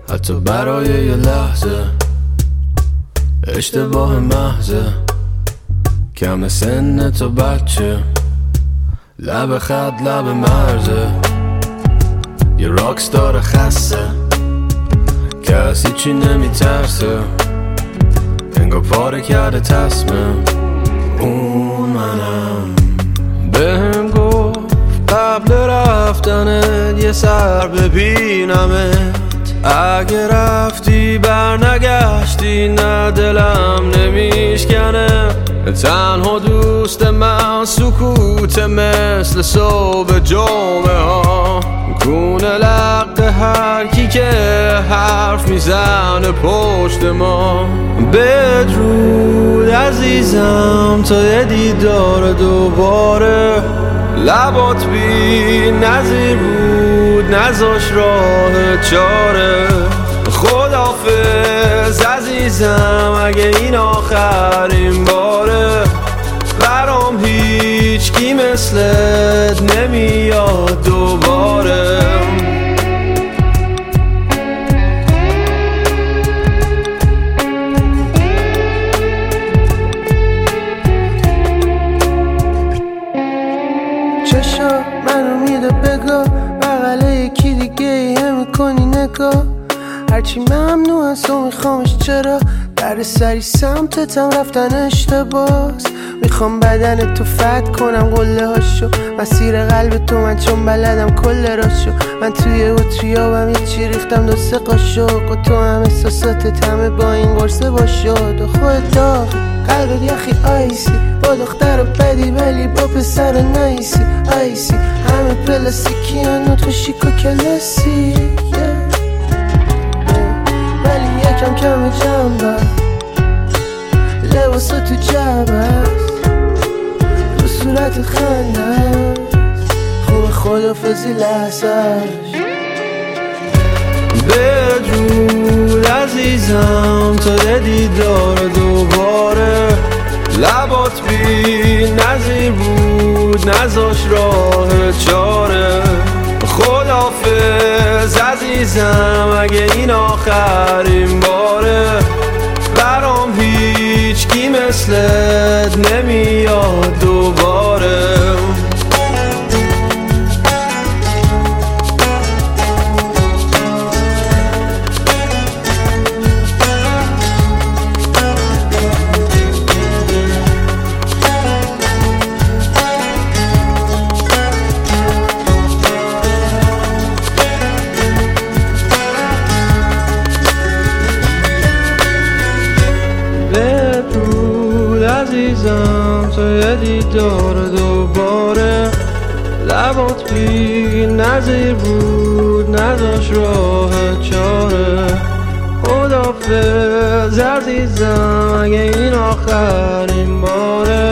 حتی برای یه لحظه اشتباه محضه، کم سن تو بچه، لب خط لب مرزه، یه راکستار خسته کسی چی نمیترسه، انگار پاره کرده تصمیم اون منم. بهم گفت قبل رفتنت یه سر ببینمت، اگه رفتی برنگشتی نه دلم نمیشکنه، تنها دوست من سکوت مثل صبح جمعه ها، کونه لق هر کی که حرف میزنه پشت ما. بدرود عزیزم تا یه دیدار دوباره، لبات بی نظیر بود نذاش راه چاره. خداحافظ عزیزم اگه این آخرین باره، برام هیچ کی مثلت نمیاد دوباره. چشا منو میده بگاه، بغله یکی دیگه هم میکنی نگاه، هرچی ممنوع از تو میخوامش چرا، در سری سمتتم رفتن اشتباس. میخوام بدن تو فتح کنم قله هاشو، مسیر قلب تو من چون بلدم کل راشو. من توی اتریابم یه چی ریختم دو سه قاشق، و تو هم احساساتت همه با این قرصه باشد. و خودت داغی قلبت یخی آیسی، با دختر بدی ولی با پسر نایسی آیسی، همه پلاستیکی هنو تو شیک و کلاسی، ولی یکم کم جنبه لباسا تو جبه رو صورت خنده خوب خدافزی لحظهش. بدرود عزیزم تا یه دیدار دوباره، لبات بی نظیر بود نذاش راه چاره. خداحافظ عزیزم اگه این آخرین باره، برام هیچ کی مثلت نمیاد دوباره. عزیزم تو یه دیدار دوباره، لبات بی نظیر بود نداشت راه چاره. خداحافظ عزیزم اگه این آخرین باره،